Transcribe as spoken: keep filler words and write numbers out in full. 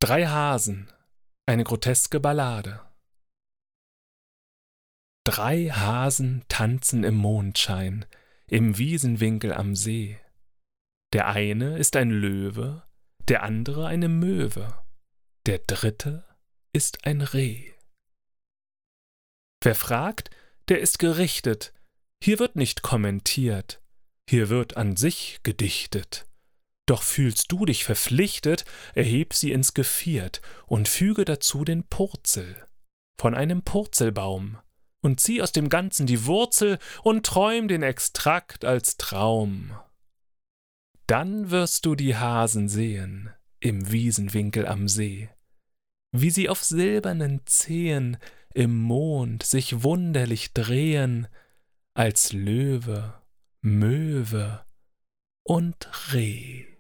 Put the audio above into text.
Drei Hasen, eine groteske Ballade. Drei Hasen tanzen im Mondschein, im Wiesenwinkel am See. Der eine ist ein Löwe, der andere eine Möwe, der dritte ist ein Reh. Wer fragt, der ist gerichtet, hier wird nicht kommentiert, hier wird an sich gedichtet. Doch fühlst du dich verpflichtet, erheb sie ins Geviert und füge dazu den Purzel von einem Purzelbaum und zieh aus dem Ganzen die Wurzel und träum den Extrakt als Traum. Dann wirst du die Hasen sehen im Wiesenwinkel am See, wie sie auf silbernen Zehen im Mond sich wunderlich drehen, als Löwe, Möwe und Reh.